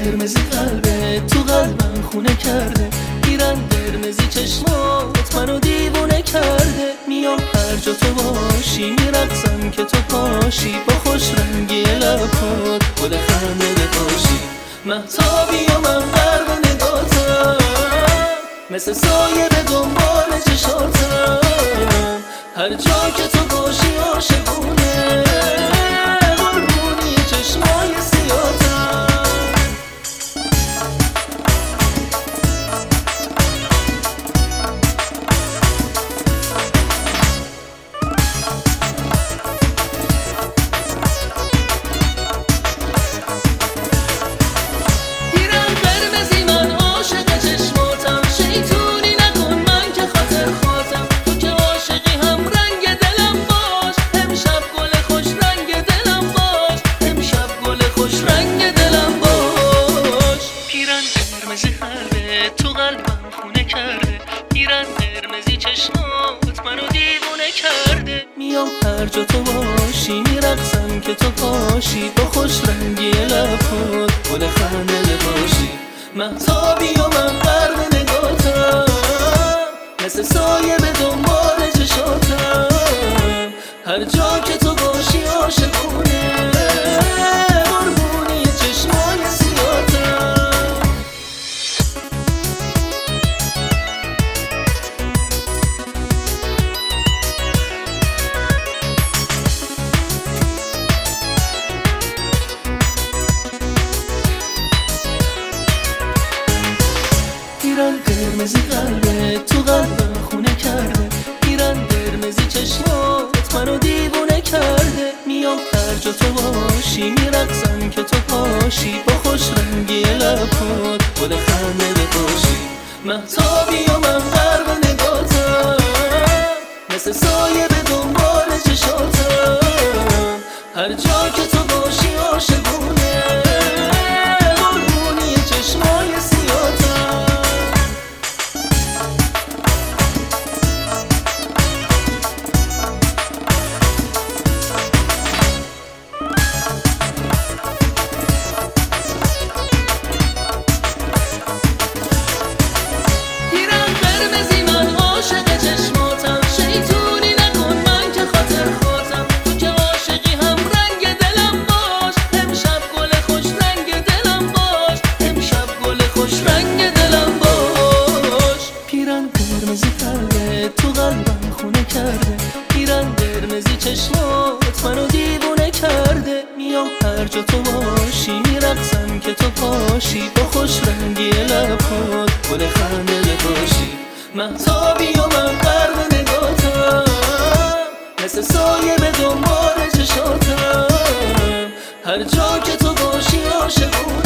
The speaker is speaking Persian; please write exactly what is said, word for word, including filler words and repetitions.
قرمزی قلبه تو قلبم خونه کرده، پیرن قرمزی چشمات منو دیوونه کرده. میام هر جا تو باشی میرقصم که تو پاشی، با خوش رنگی لبات گل خنده باشی. مهتابی و من غرق نگاتم، مثل سایه به دنبال چشاتم. هر جا که تو باشی عاشقونه، قربونی چشمای سیاتم. تو قلبم خونه کرده، پیرن قرمزی چشمات منو دیوونه کرده. میام هر جا تو باشی میرقصم که تو پاشی، با خوش رنگی لبات گل خنده باشی. مهتابی و من غرق نگاتم، مثل سایه به دنبال چشاتم. هر جا که تو باشی عاشقونه، قربونی چشمای سیاتم. پیرن قرمزی قلبه تو قلبم خونه کرده، پیرن قرمزی چشمات منو دیوونه کرده. میام هر جا تو باشی میرقصم که تو پاشی، با خوش رنگی لبات گل خنده باشی. مهتابی و من غرق نگاتم، مثل سایه به دنبال چشاتم. هر جا که تو باشی عاشقونه، قربونی چشمای سیاتم. قرمزی قلبه تو قلبم خونه کرده، پیرن قرمزی چشمات منو دیوونه کرده. میام هر جا تو باشی میرقصم که تو پاشی، با خوش رنگی لبات گل خنده باشی. مهتابی و من غرق نگاتم، مثل سایه به دنبال چشاتم. هر جا که تو باشی عاشقونه.